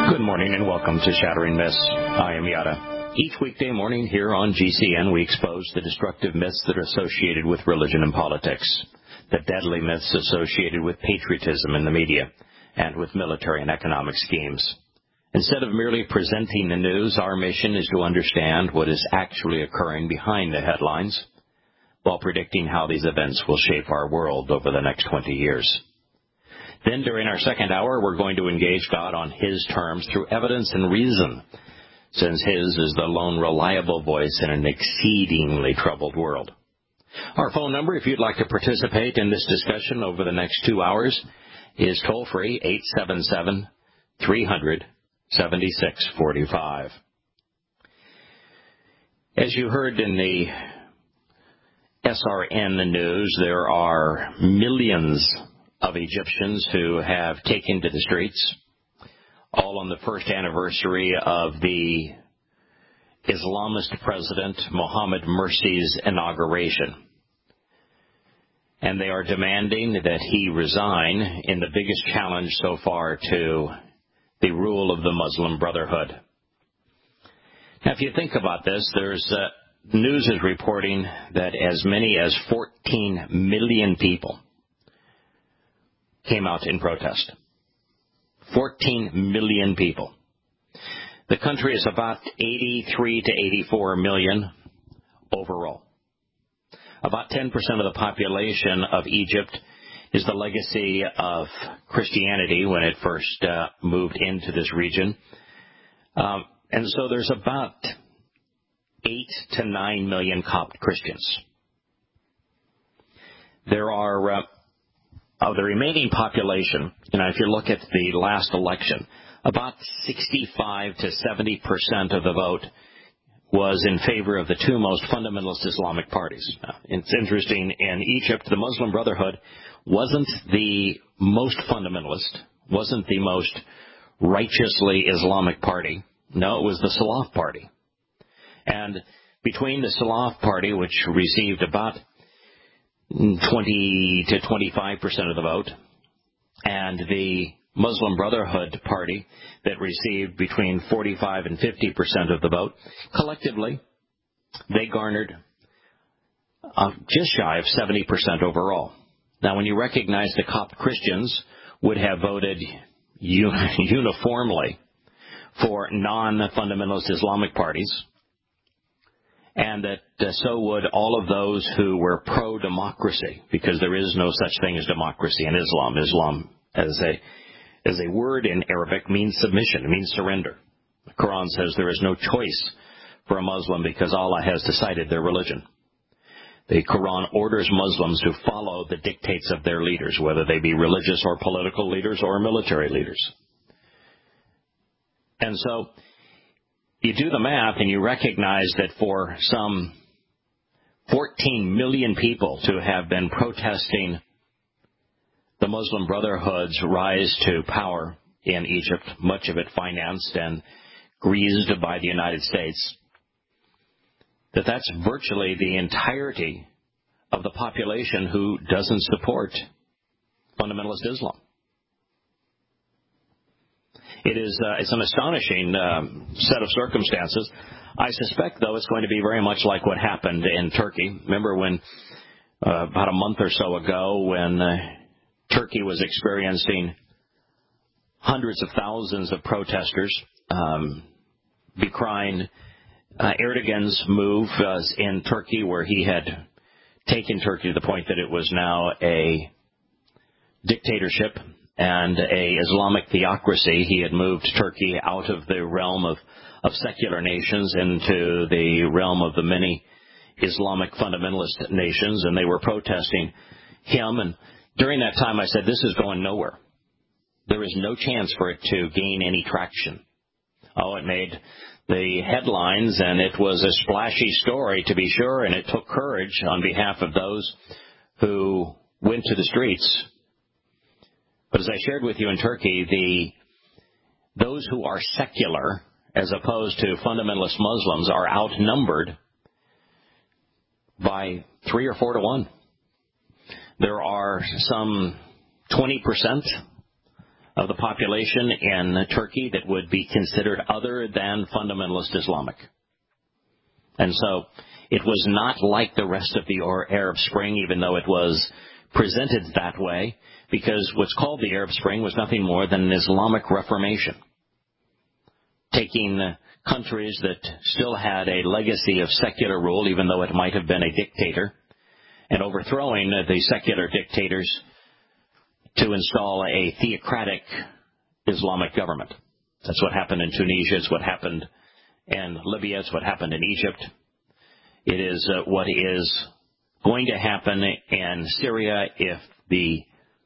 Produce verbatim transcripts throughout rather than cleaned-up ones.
Good morning and welcome to Shattering Myths. I am Yada. Each weekday morning here on G C N, we expose the destructive myths that are associated with religion and politics, the deadly myths associated with patriotism in the media, and with military and economic schemes. Instead of merely presenting the news, our mission is to understand what is actually occurring behind the headlines, while predicting how these events will shape our world over the next twenty years. Then during our second hour, we're going to engage God on His terms through evidence and reason, since His is the lone reliable voice in an exceedingly troubled world. Our phone number, if you'd like to participate in this discussion over the next two hours, is toll-free eight seven seven, three hundred, seventy-six forty-five. As you heard in the S R N news, there are millions of Egyptians who have taken to the streets, all on the first anniversary of the Islamist president Mohammed Morsi's inauguration. And they are demanding that he resign in the biggest challenge so far to the rule of the Muslim Brotherhood. Now, if you think about this, there's uh, news is reporting that as many as fourteen million people came out in protest. fourteen million people. The country is about eighty-three to eighty-four million overall. About ten percent of the population of Egypt is the legacy of Christianity when it first uh, moved into this region. Um, and so there's about eight to nine million Copt Christians. There are uh, Of the remaining population, you know, if you look at the last election, about sixty-five to seventy percent of the vote was in favor of the two most fundamentalist Islamic parties. Now, it's interesting, in Egypt, the Muslim Brotherhood wasn't the most fundamentalist, wasn't the most righteously Islamic party. No, it was the Salaf party. And between the Salaf party, which received about twenty to twenty-five percent of the vote, and the Muslim Brotherhood party that received between forty-five and fifty percent of the vote, collectively, they garnered uh, just shy of seventy percent overall. Now, when you recognize the Copt Christians would have voted un- uniformly for non-fundamentalist Islamic parties, and that uh, so would all of those who were pro-democracy, because there is no such thing as democracy in Islam. Islam, as a as a word in Arabic, means submission. It means surrender. The Quran says there is no choice for a Muslim because Allah has decided their religion. The Quran orders Muslims to follow the dictates of their leaders, whether they be religious or political leaders or military leaders. And so you do the math and you recognize that for some fourteen million people to have been protesting the Muslim Brotherhood's rise to power in Egypt, much of it financed and greased by the United States, that that's virtually the entirety of the population who doesn't support fundamentalist Islam. It is uh, it's an astonishing um, set of circumstances. I suspect, though, it's going to be very much like what happened in Turkey. Remember when uh, about a month or so ago when uh, Turkey was experiencing hundreds of thousands of protesters um, decrying uh, Erdogan's move uh, in Turkey, where he had taken Turkey to the point that it was now a dictatorship and a Islamic theocracy. He had moved Turkey out of the realm of, of secular nations into the realm of the many Islamic fundamentalist nations, and they were protesting him. And during that time, I said, this is going nowhere. There is no chance for it to gain any traction. Oh, it made the headlines, and it was a splashy story, to be sure, and it took courage on behalf of those who went to the streets. But as I shared with you in Turkey, the those who are secular, as opposed to fundamentalist Muslims, are outnumbered by three or four to one. There are some twenty percent of the population in Turkey that would be considered other than fundamentalist Islamic. And so it was not like the rest of the Arab Spring, even though it was presented that way, because what's called the Arab Spring was nothing more than an Islamic Reformation, taking countries that still had a legacy of secular rule, even though it might have been a dictator, and overthrowing the secular dictators to install a theocratic Islamic government. That's what happened in Tunisia. It's what happened in Libya. It's what happened in Egypt. It is uh, what is going to happen in Syria if the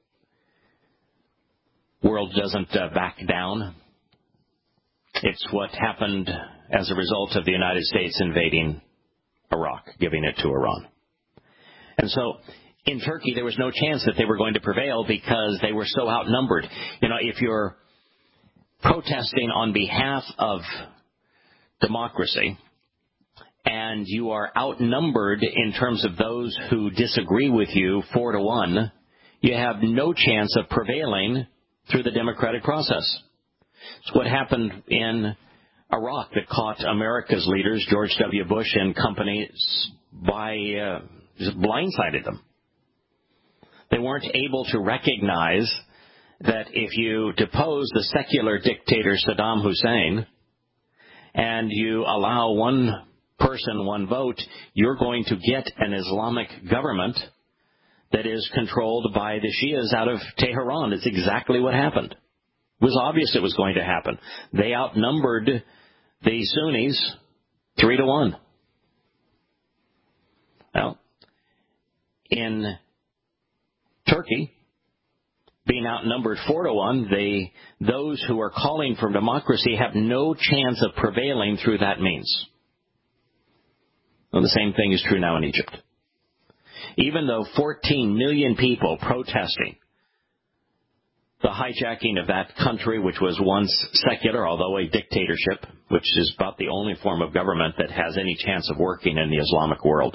world doesn't uh, back down. It's what happened as a result of the United States invading Iraq, giving it to Iran. And so in Turkey, there was no chance that they were going to prevail because they were so outnumbered. You know, if you're protesting on behalf of democracy and you are outnumbered in terms of those who disagree with you four to one, you have no chance of prevailing through the democratic process. It's what happened in Iraq that caught America's leaders, George W. Bush and company, by uh, just blindsided them. They weren't able to recognize that if you depose the secular dictator Saddam Hussein and you allow one person, one vote, you're going to get an Islamic government that is controlled by the Shias out of Tehran. It's exactly what happened. It was obvious it was going to happen. They outnumbered the Sunnis three to one. Well, in Turkey, being outnumbered four to one, they, those who are calling for democracy have no chance of prevailing through that means. Well, the same thing is true now in Egypt. Even though fourteen million people protesting the hijacking of that country, which was once secular, although a dictatorship, which is about the only form of government that has any chance of working in the Islamic world,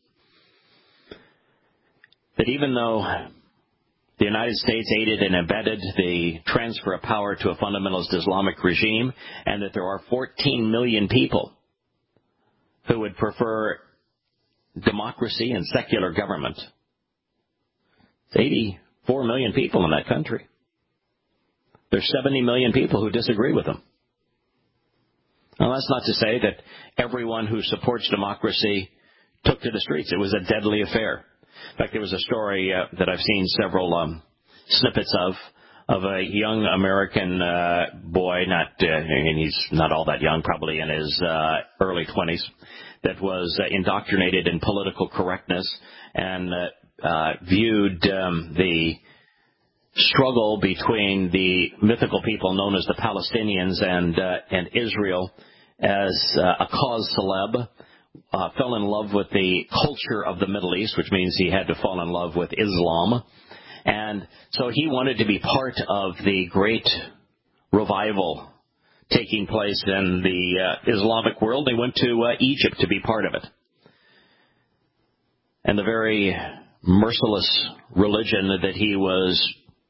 that even though the United States aided and abetted the transfer of power to a fundamentalist Islamic regime, and that there are fourteen million people who would prefer democracy and secular government. It's eighty-four million people in that country. There's seventy million people who disagree with them. Now, that's not to say that everyone who supports democracy took to the streets. It was a deadly affair. In fact, there was a story uh, that I've seen several um, snippets of, of a young American uh, boy, not, uh, and he's not all that young, probably in his uh, early twenties, that was uh, indoctrinated in political correctness and uh, uh, viewed um, the struggle between the mythical people known as the Palestinians and uh, and Israel as uh, a cause celeb. Uh, fell in love with the culture of the Middle East, which means he had to fall in love with Islam. And so he wanted to be part of the great revival taking place in the uh, Islamic world. They went to uh, Egypt to be part of it. And the very merciless religion that he was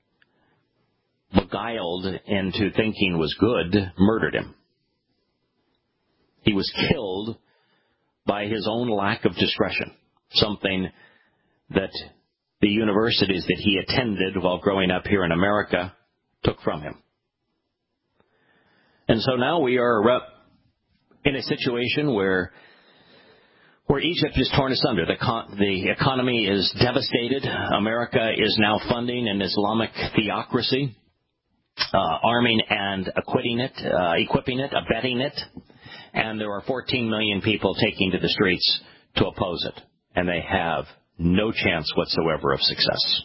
beguiled into thinking was good murdered him. He was killed by his own lack of discretion, something that the universities that he attended while growing up here in America took from him. And so now we are uh, in a situation where where Egypt is torn asunder. The, con- the economy is devastated. America is now funding an Islamic theocracy, uh, arming and equipping it, uh, equipping it, abetting it. And there are fourteen million people taking to the streets to oppose it. And they have no chance whatsoever of success.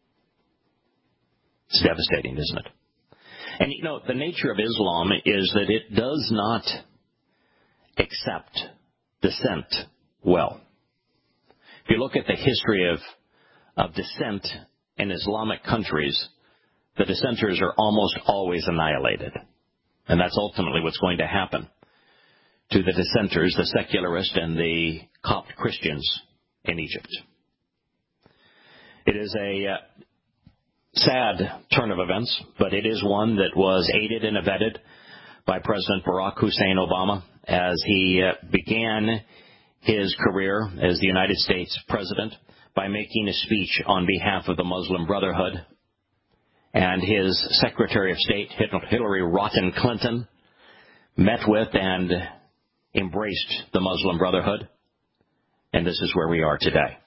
It's devastating, isn't it? And, you know, the nature of Islam is that it does not accept dissent well. If you look at the history of, of dissent in Islamic countries, the dissenters are almost always annihilated. And that's ultimately what's going to happen to the dissenters, the secularists, and the Copt Christians in Egypt. It is a uh, sad turn of events, but it is one that was aided and abetted by President Barack Hussein Obama as he uh, began his career as the United States president by making a speech on behalf of the Muslim Brotherhood. And his Secretary of State, Hillary Rotten Clinton, met with and embraced the Muslim Brotherhood. And this is where we are today.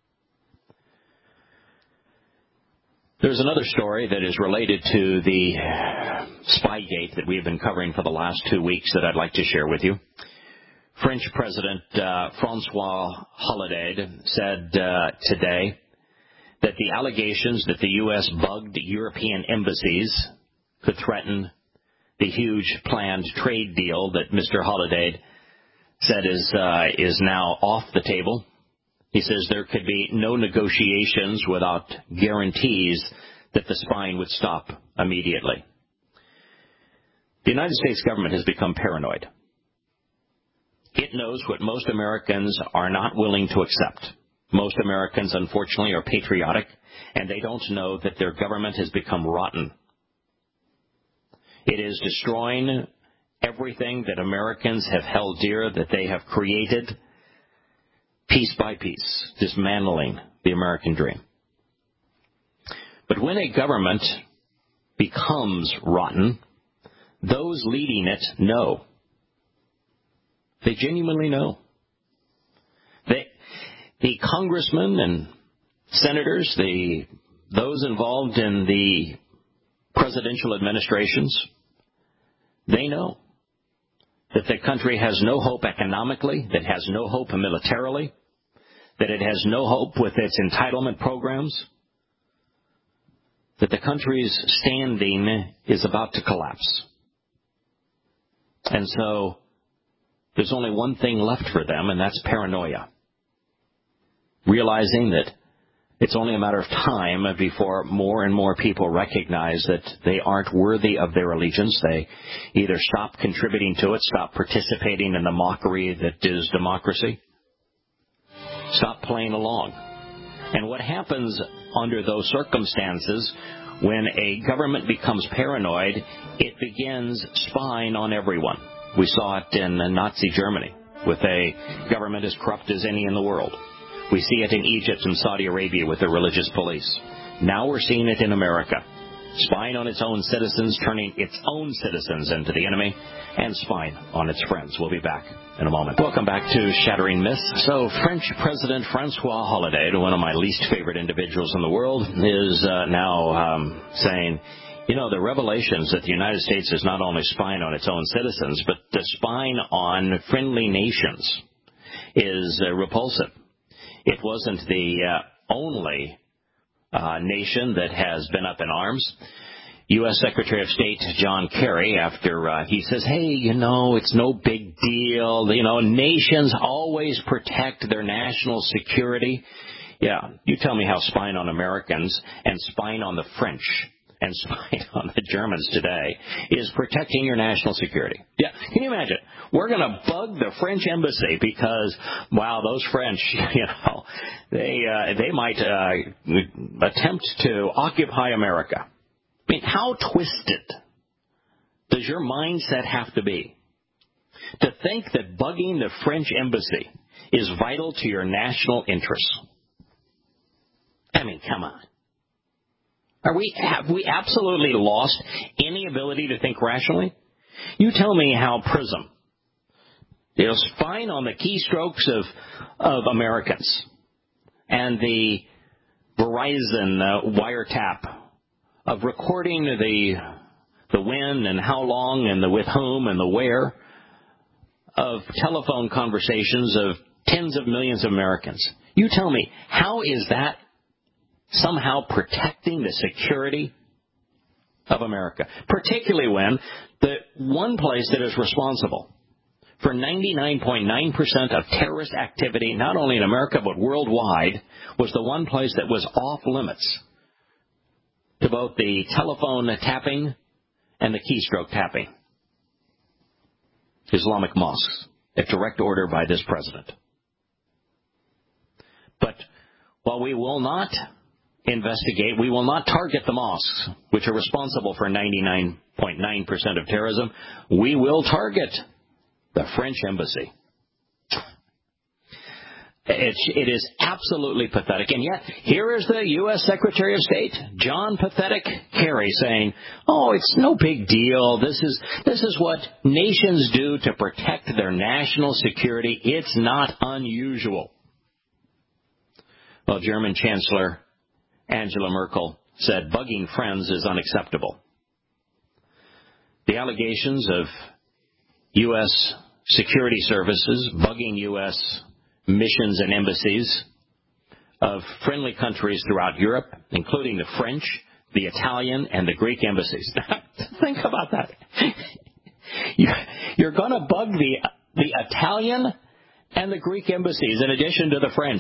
There's another story that is related to the Spygate that we have been covering for the last two weeks that I'd like to share with you. French President uh, Francois Hollande said uh, today that the allegations that the U S bugged European embassies could threaten the huge planned trade deal that Mister Hollande said is uh, is now off the table. He says there could be no negotiations without guarantees that the spying would stop immediately. The United States government has become paranoid. It knows what most Americans are not willing to accept. Most Americans, unfortunately, are patriotic, and they don't know that their government has become rotten. It is destroying everything that Americans have held dear, that they have created, piece by piece, dismantling the American dream. But when a government becomes rotten, those leading it know. They genuinely know. They, the congressmen and senators, the those involved in the presidential administrations, they know that the country has no hope economically, that has no hope militarily, that it has no hope with its entitlement programs, that the country's standing is about to collapse. And so there's only one thing left for them, and that's paranoia. Realizing that it's only a matter of time before more and more people recognize that they aren't worthy of their allegiance. They either stop contributing to it, stop participating in the mockery that is democracy, stop playing along. And what happens under those circumstances, when a government becomes paranoid, it begins spying on everyone. We saw it in Nazi Germany with a government as corrupt as any in the world. We see it in Egypt and Saudi Arabia with their religious police. Now we're seeing it in America, spying on its own citizens, turning its own citizens into the enemy, and spying on its friends. We'll be back in a moment. Welcome back to Shattering Myths. So French President Francois Hollande, one of my least favorite individuals in the world, is uh, now um, saying, you know, the revelations that the United States is not only spying on its own citizens, but the spying on friendly nations is uh, repulsive. It wasn't the uh, only uh, nation that has been up in arms. U S Secretary of State John Kerry, after uh, he says, hey, you know, it's no big deal. You know, nations always protect their national security. Yeah, you tell me how spying on Americans and spying on the French and spying on the Germans today is protecting your national security. Yeah, can you imagine? We're going to bug the French embassy because, wow, those French, you know, they uh, they might uh, attempt to occupy America. I mean, how twisted does your mindset have to be to think that bugging the French embassy is vital to your national interests? I mean, come on. Are we, have we absolutely lost any ability to think rationally? You tell me how PRISM, you know, spying on the keystrokes of, of Americans and the Verizon uh, wiretap of recording the, the when and how long and the with whom and the where of telephone conversations of tens of millions of Americans. You tell me, how is that somehow protecting the security of America, particularly when the one place that is responsible for ninety-nine point nine percent of terrorist activity, not only in America but worldwide, was the one place that was off limits to both the telephone tapping and the keystroke tapping. Islamic mosques, at direct order by this president. But while we will not investigate. We will not target the mosques, which are responsible for ninety-nine point nine percent of terrorism. We will target the French embassy. It's, it is absolutely pathetic. And yet, here is the U S. Secretary of State, John Pathetic Kerry, saying, oh, it's no big deal. This is, this is what nations do to protect their national security. It's not unusual. Well, German Chancellor Angela Merkel said bugging friends is unacceptable. The allegations of U S security services bugging U S missions and embassies of friendly countries throughout Europe, including the French, the Italian, and the Greek embassies. Think about that. You're going to bug the, the Italian and the Greek embassies in addition to the French.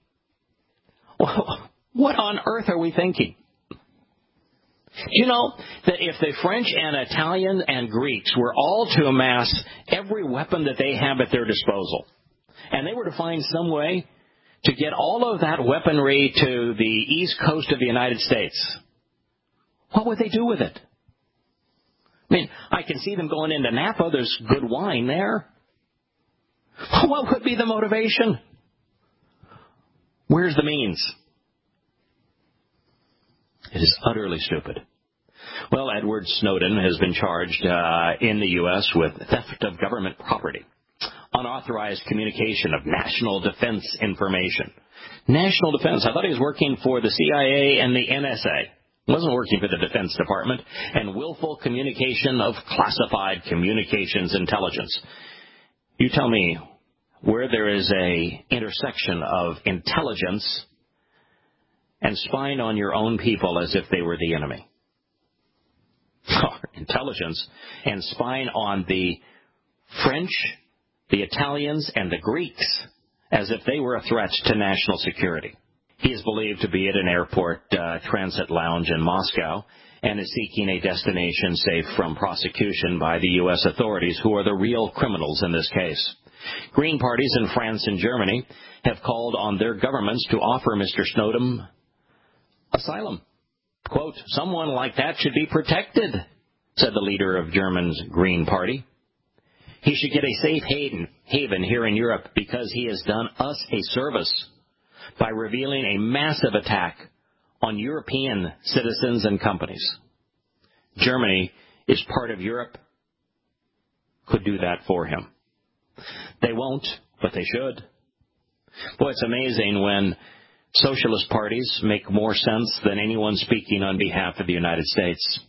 What on earth are we thinking? You know that if the French and Italian and Greeks were all to amass every weapon that they have at their disposal, and they were to find some way to get all of that weaponry to the east coast of the United States, what would they do with it? I mean, I can see them going into Napa. There's good wine there. What would be the motivation? Where's the means? It is utterly stupid. Well, Edward Snowden has been charged uh, in the U S with theft of government property, unauthorized communication of national defense information. National defense. I thought he was working for the C I A and the N S A. He wasn't working for the Defense Department. And willful communication of classified communications intelligence. You tell me where there is a intersection of intelligence and spying on your own people as if they were the enemy. Intelligence and spying on the French, the Italians, and the Greeks as if they were a threat to national security. He is believed to be at an airport uh, transit lounge in Moscow and is seeking a destination safe from prosecution by the U S authorities, who are the real criminals in this case. Green parties in France and Germany have called on their governments to offer Mister Snowden asylum. Quote, someone like that should be protected, said the leader of Germany's Green Party. He should get a safe haven, haven here in Europe because he has done us a service by revealing a massive attack on European citizens and companies. Germany is part of Europe, could do that for him. They won't, but they should. Boy, it's amazing when socialist parties make more sense than anyone speaking on behalf of the United States.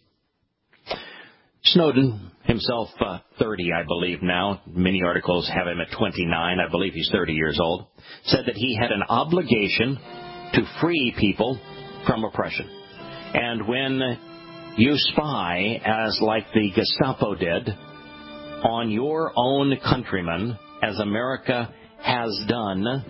Snowden, himself uh, thirty, I believe now, many articles have him at twenty-nine, I believe he's thirty years old, said that he had an obligation to free people from oppression. And when you spy, as like the Gestapo did, on your own countrymen, as America has done,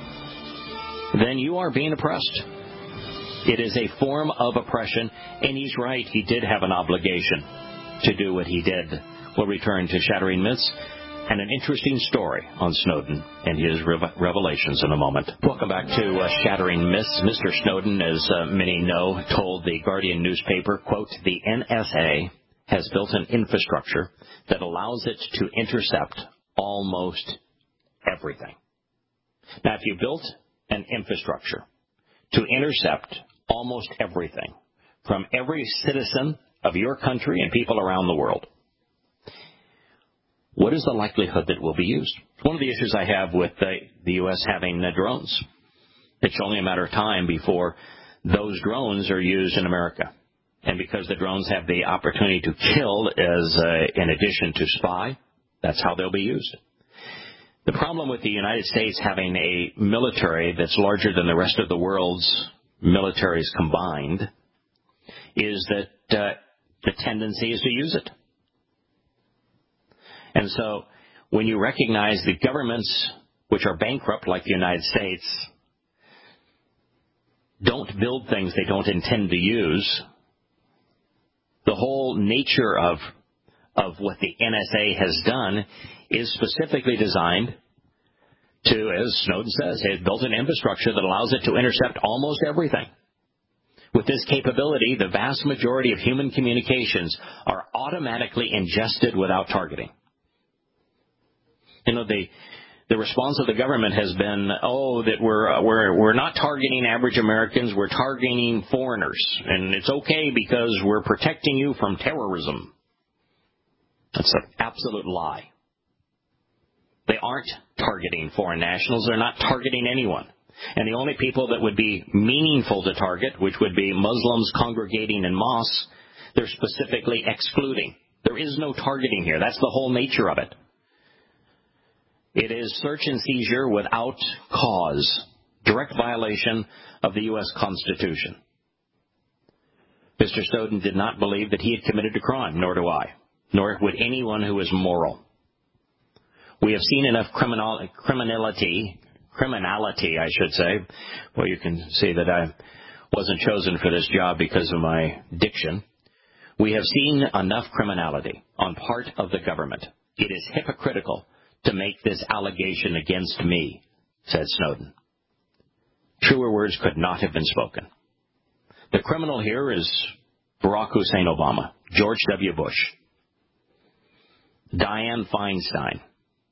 then you are being oppressed. It is a form of oppression, and he's right. He did have an obligation to do what he did. We'll return to Shattering Myths and an interesting story on Snowden and his rev- revelations in a moment. Welcome back to uh, Shattering Myths. Mister Snowden, as uh, many know, told the Guardian newspaper, quote, the N S A has built an infrastructure that allows it to intercept almost everything. Now, if you built an infrastructure to intercept almost everything from every citizen of your country and people around the world, what is the likelihood that it will be used? It's one of the issues I have with the, the U S having uh, drones. It's only a matter of time before those drones are used in America. And because the drones have the opportunity to kill as uh, in addition to spy, that's how they'll be used. The problem with the United States having a military that's larger than the rest of the world's militaries combined is that uh, the tendency is to use it. And so when you recognize the governments which are bankrupt, like the United States, don't build things they don't intend to use, the whole nature of of what the N S A has done is specifically designed to, as Snowden says, has built an infrastructure that allows it to intercept almost everything. With this capability, the vast majority of human communications are automatically ingested without targeting. You know, the the response of the government has been, oh, that we're we're we're not targeting average Americans, we're targeting foreigners, and it's okay because we're protecting you from terrorism. That's an absolute lie. They aren't targeting foreign nationals. They're not targeting anyone. And the only people that would be meaningful to target, which would be Muslims congregating in mosques, they're specifically excluding. There is no targeting here. That's the whole nature of it. It is search and seizure without cause, direct violation of the U S Constitution. Mister Snowden did not believe that he had committed a crime, nor do I, nor would anyone who is moral. We have seen enough criminal, criminality, criminality, I should say. Well, you can see that I wasn't chosen for this job because of my diction. We have seen enough criminality on part of the government. It is hypocritical to make this allegation against me, said Snowden. Truer words could not have been spoken. The criminal here is Barack Hussein Obama, George W. Bush, Dianne Feinstein.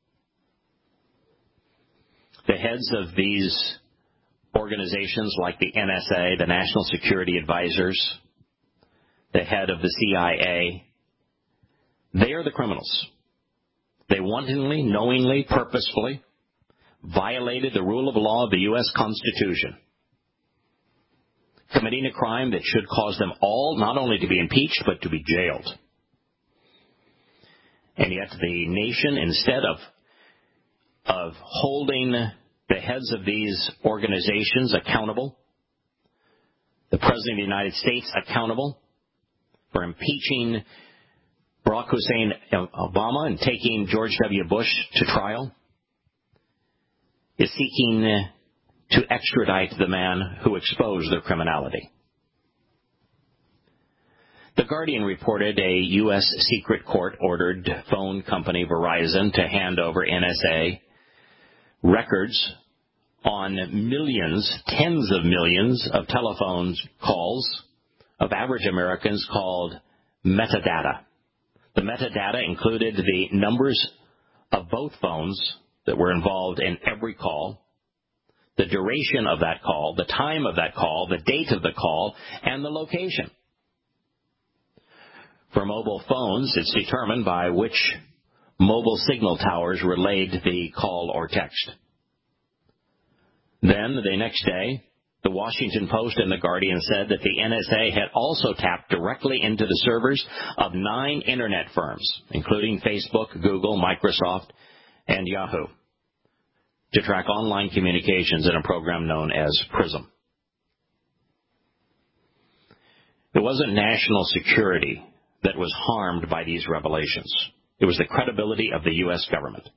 The heads of these organizations like the N S A, the National Security Advisors, the head of the C I A, they are the criminals. They wantonly, knowingly, purposefully violated the rule of law of the U S Constitution, committing a crime that should cause them all not only to be impeached, but to be jailed. And yet the nation, instead of of holding the heads of these organizations accountable, the President of the United States accountable for impeaching Barack Hussein Obama and taking George W. Bush to trial, is seeking to extradite the man who exposed their criminality. The Guardian reported a U S secret court ordered phone company Verizon to hand over N S A records on millions, tens of millions of telephone calls of average Americans called metadata. The metadata included the numbers of both phones that were involved in every call, the duration of that call, the time of that call, the date of the call, and the location. For mobile phones, it's determined by which mobile signal towers relayed the call or text. Then, the next day, the Washington Post and the Guardian said that the N S A had also tapped directly into the servers of nine Internet firms, including Facebook, Google, Microsoft, and Yahoo, to track online communications in a program known as PRISM. It wasn't national security that was harmed by these revelations. It was the credibility of the U S government.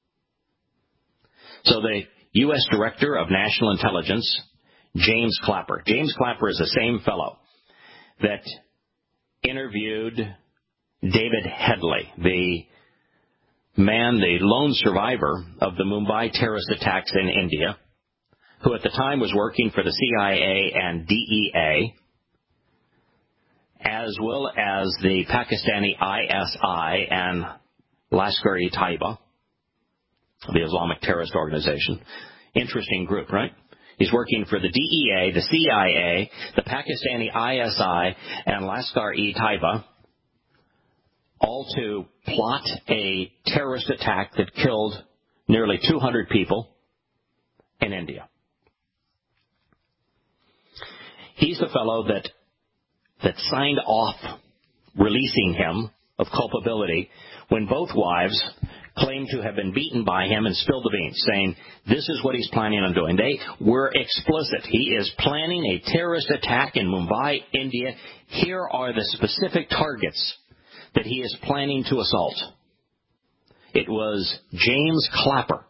So the U S Director of National Intelligence, James Clapper. James Clapper is the same fellow that interviewed David Headley, the man, the lone survivor of the Mumbai terrorist attacks in India, who at the time was working for the C I A and D E A, as well as the Pakistani I S I and Lashkar-e-Taiba, the Islamic terrorist organization. Interesting group, right? He's working for the D E A, the C I A, the Pakistani I S I, and Lashkar-e-Taiba, all to plot a terrorist attack that killed nearly two hundred people in India. He's the fellow that that signed off releasing him of culpability when both wives claimed to have been beaten by him and spilled the beans, saying, this is what he's planning on doing. They were explicit. He is planning a terrorist attack in Mumbai, India. Here are the specific targets that he is planning to assault. It was James Clapper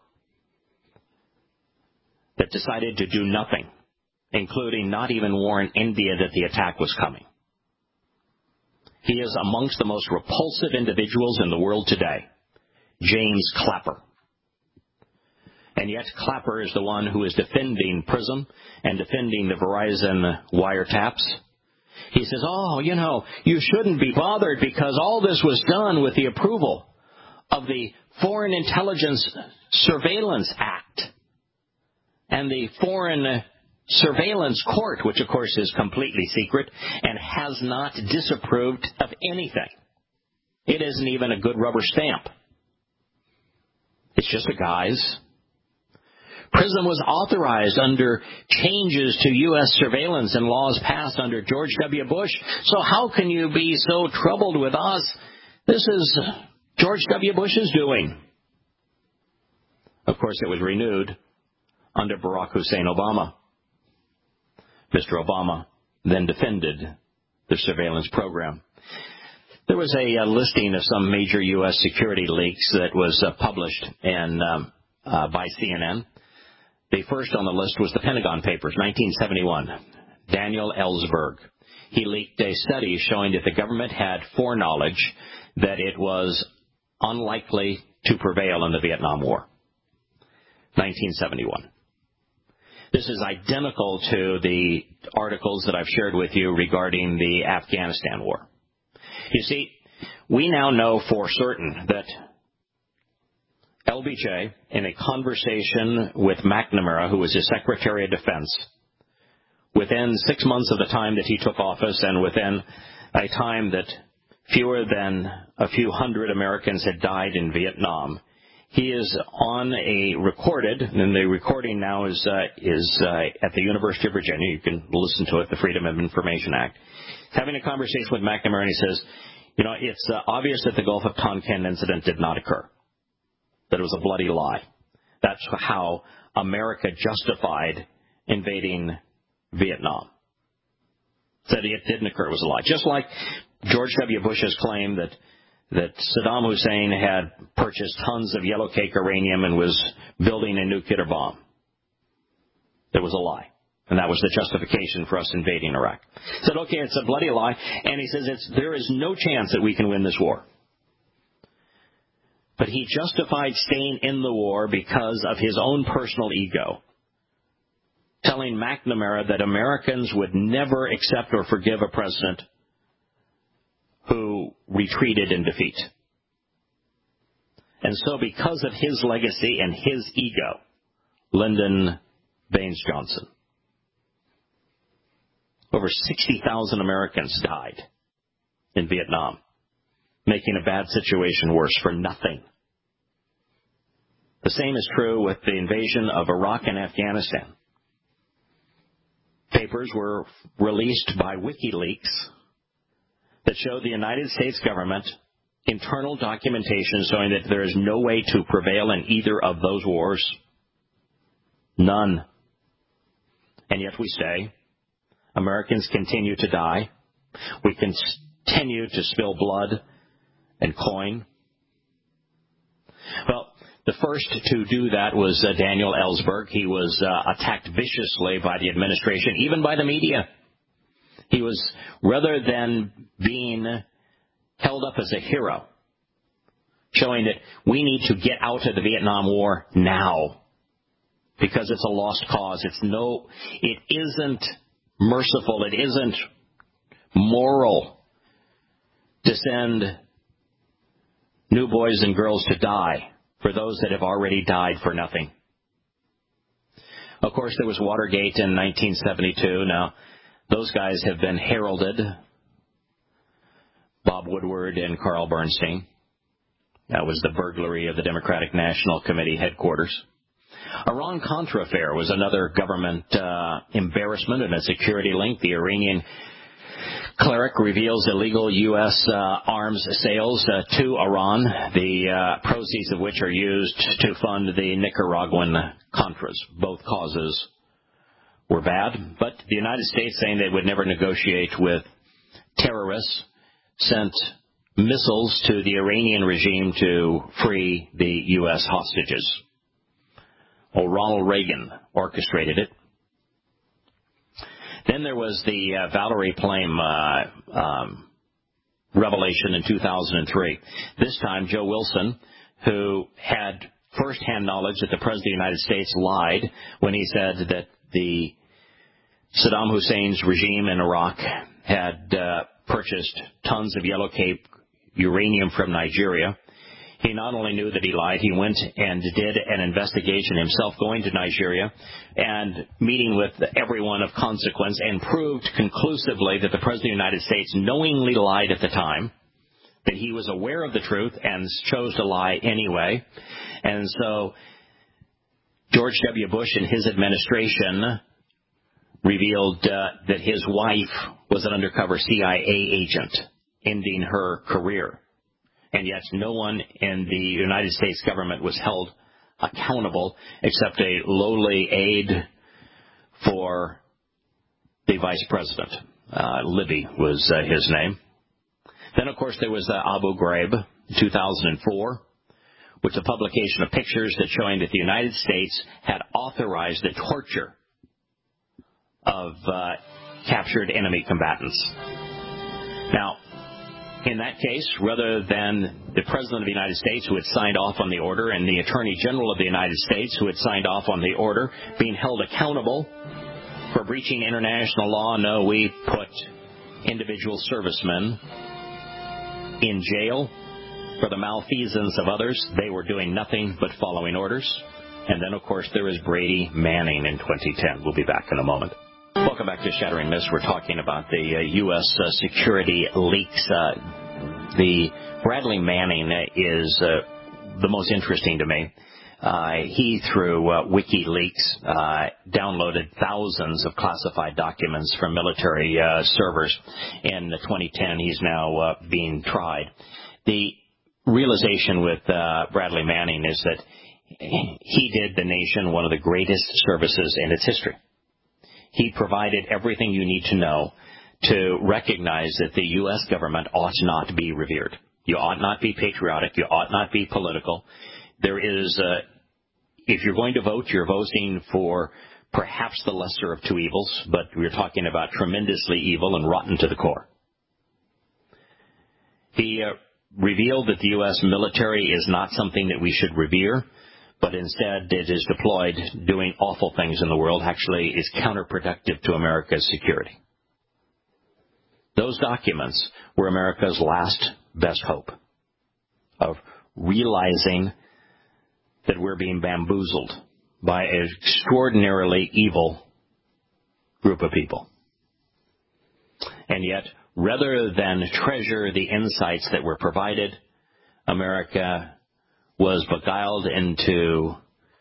that decided to do nothing, including not even warn India that the attack was coming. He is amongst the most repulsive individuals in the world today, James Clapper. And yet Clapper is the one who is defending PRISM and defending the Verizon wiretaps. He says, oh, you know, you shouldn't be bothered because all this was done with the approval of the Foreign Intelligence Surveillance Act and the Foreign Surveillance Court, which, of course, is completely secret and has not disapproved of anything. It isn't even a good rubber stamp. It's just a guise. PRISM was authorized under changes to U S surveillance and laws passed under George W. Bush. So how can you be so troubled with us? This is George W. Bush's doing. Of course, it was renewed under Barack Hussein Obama. Mister Obama then defended the surveillance program. There was a, a listing of some major U S security leaks that was uh, published in, um, uh, by C N N. The first on the list was the Pentagon Papers, nineteen seventy-one. Daniel Ellsberg. He leaked a study showing that the government had foreknowledge that it was unlikely to prevail in the Vietnam War. nineteen seventy-one. This is identical to the articles that I've shared with you regarding the Afghanistan war. You see, we now know for certain that L B J, in a conversation with McNamara, who was his Secretary of Defense, within six months of the time that he took office and within a time that fewer than a few hundred Americans had died in Vietnam, he is on a recorded, and the recording now is uh, is uh, at the University of Virginia. You can listen to it, the Freedom of Information Act. Having a conversation with McNamara, and he says, you know, it's uh, obvious that the Gulf of Tonkin incident did not occur, that it was a bloody lie. That's how America justified invading Vietnam. Said it didn't occur, it was a lie. Just like George W. Bush's claim that that Saddam Hussein had purchased tons of yellow cake uranium and was building a nuclear bomb. It was a lie. And that was the justification for us invading Iraq. He said, okay, it's a bloody lie. And he says, it's, there is no chance that we can win this war. But he justified staying in the war because of his own personal ego, telling McNamara that Americans would never accept or forgive a president who retreated in defeat. And so because of his legacy and his ego, Lyndon Baines Johnson, over sixty thousand Americans died in Vietnam, making a bad situation worse for nothing. The same is true with the invasion of Iraq and Afghanistan. Papers were released by WikiLeaks that showed the United States government internal documentation showing that there is no way to prevail in either of those wars. None. And yet we stay. Americans continue to die. We continue to spill blood and coin. Well, the first to do that was uh, Daniel Ellsberg. He was uh, attacked viciously by the administration, even by the media. He was, rather than being held up as a hero, showing that we need to get out of the Vietnam War now because it's a lost cause. It's no, it isn't merciful. It isn't moral to send new boys and girls to die for those that have already died for nothing. Of course, there was Watergate in nineteen seventy-two. Now, those guys have been heralded, Bob Woodward and Carl Bernstein. That was the burglary of the Democratic National Committee headquarters. Iran-Contra affair was another government uh, embarrassment and a security link. The Iranian cleric reveals illegal U S uh, arms sales uh, to Iran, the uh, proceeds of which are used to fund the Nicaraguan Contras. Both causes were bad, but the United States, saying they would never negotiate with terrorists, sent missiles to the Iranian regime to free the U S hostages. Oh, Ronald Reagan orchestrated it. Then there was the uh, Valerie Plame uh, um, revelation in two thousand three. This time, Joe Wilson, who had firsthand knowledge that the President of the United States lied when he said that the Saddam Hussein's regime in Iraq had uh, purchased tons of yellow cape uranium from Nigeria. He not only knew that he lied, he went and did an investigation himself, going to Nigeria and meeting with everyone of consequence, and proved conclusively that the President of the United States knowingly lied at the time, that he was aware of the truth and chose to lie anyway. And so George W. Bush and his administration revealed uh, that his wife was an undercover C I A agent, ending her career. And yet no one in the United States government was held accountable except a lowly aide for the vice president. Uh, Libby was uh, his name. Then, of course, there was uh, Abu Ghraib, two thousand four, with the publication of pictures that showing that the United States had authorized the torture of uh, captured enemy combatants. Now, in that case, rather than the President of the United States, who had signed off on the order, and the Attorney General of the United States, who had signed off on the order, being held accountable for breaching international law, no, we put individual servicemen in jail for the malfeasance of others. They were doing nothing but following orders. And then, of course, there is Brady Manning in twenty ten. We'll be back in a moment. Welcome back to Shattering Myths. We're talking about the uh, U S Uh, security leaks. Uh, the Bradley Manning is uh, the most interesting to me. Uh, he, through uh, WikiLeaks, uh, downloaded thousands of classified documents from military uh, servers. In twenty ten, he's now uh, being tried. The realization with uh, Bradley Manning is that he did the nation one of the greatest services in its history. He provided everything you need to know to recognize that the U S government ought not be revered. You ought not be patriotic. You ought not be political. There is, uh, if you're going to vote, you're voting for perhaps the lesser of two evils, but we're talking about tremendously evil and rotten to the core. He uh, revealed that the U S military is not something that we should revere, but instead it is deployed doing awful things in the world, actually is counterproductive to America's security. Those documents were America's last best hope of realizing that we're being bamboozled by an extraordinarily evil group of people. And yet, rather than treasure the insights that were provided, America was beguiled into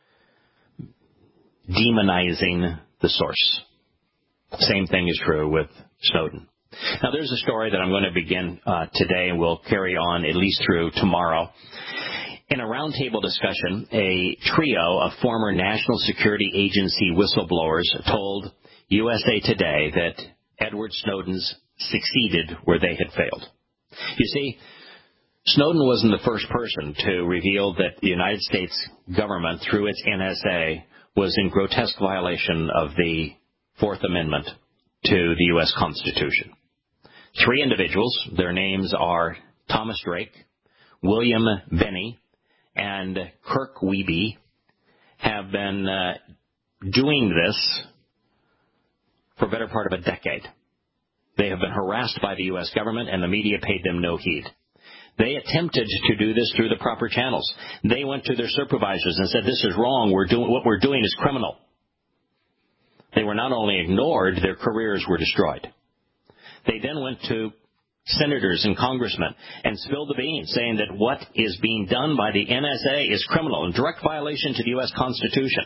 demonizing the source. Same thing is true with Snowden. Now, there's a story that I'm going to begin uh, today, and we'll carry on at least through tomorrow. In a roundtable discussion, a trio of former National Security Agency whistleblowers told U S A Today that Edward Snowden's succeeded where they had failed. You see, Snowden wasn't the first person to reveal that the United States government, through its N S A, was in grotesque violation of the Fourth Amendment to the U S Constitution. Three individuals, their names are Thomas Drake, William Binney, and Kirk Wiebe, have been uh, doing this for a better part of a decade. They have been harassed by the U S government, and the media paid them no heed. They attempted to do this through the proper channels. They went to their supervisors and said, this is wrong. We're doing, what we're doing is criminal. They were not only ignored, their careers were destroyed. They then went to senators and congressmen and spilled the beans, saying that what is being done by the N S A is criminal and direct violation to the U S Constitution.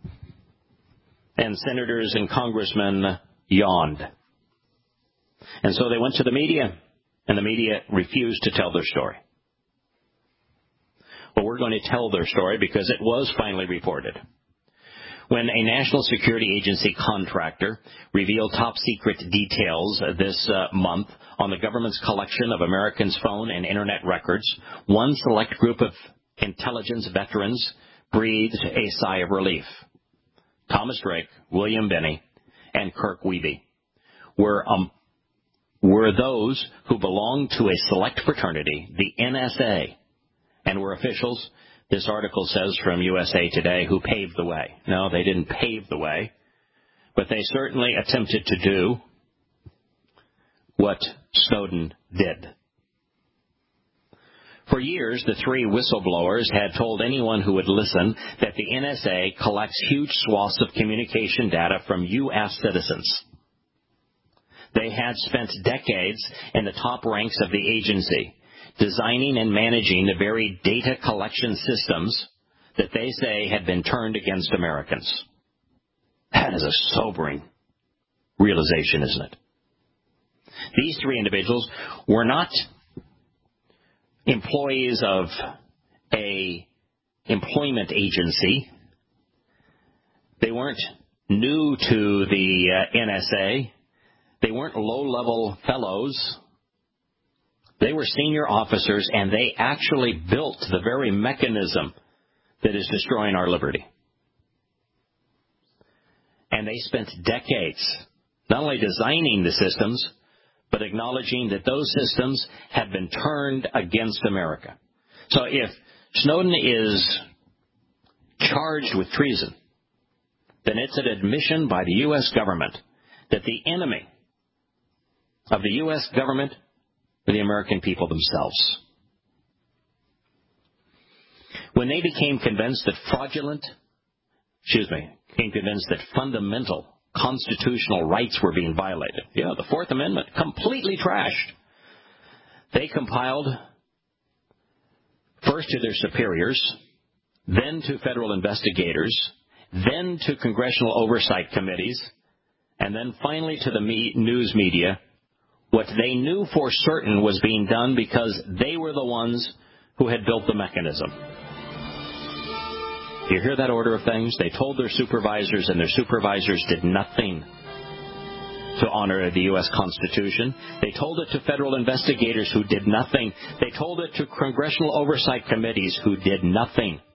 And senators and congressmen yawned. And so they went to the media, and the media refused to tell their story. Well, we're going to tell their story because it was finally reported. When a National Security Agency contractor revealed top-secret details this uh, month on the government's collection of Americans' phone and Internet records, one select group of intelligence veterans breathed a sigh of relief. Thomas Drake, William Binney, and Kirk Wiebe were, um, were those who belonged to a select fraternity, the N S A, and were officials This article says from U S A Today, who paved the way. No, they didn't pave the way, but they certainly attempted to do what Snowden did. For years, the three whistleblowers had told anyone who would listen that the N S A collects huge swaths of communication data from U S citizens. They had spent decades in the top ranks of the agency, designing and managing the very data collection systems that they say had been turned against Americans. That is a sobering realization, isn't it? These three individuals were not employees of a employment agency. They weren't new to the uh, N S A. They weren't low-level fellows. They were senior officers, and they actually built the very mechanism that is destroying our liberty. And they spent decades not only designing the systems, but acknowledging that those systems had been turned against America. So if Snowden is charged with treason, then it's an admission by the U S government that the enemy of the U S government are the American people themselves. When they became convinced that fraudulent, excuse me, became convinced that fundamental constitutional rights were being violated. Yeah, the Fourth Amendment, completely trashed. They compiled first to their superiors, then to federal investigators, then to congressional oversight committees, and then finally to the me- news media, what they knew for certain was being done because they were the ones who had built the mechanism. You hear that order of things? They told their supervisors, and their supervisors did nothing to honor the U S Constitution. They told it to federal investigators who did nothing. They told it to congressional oversight committees who did nothing.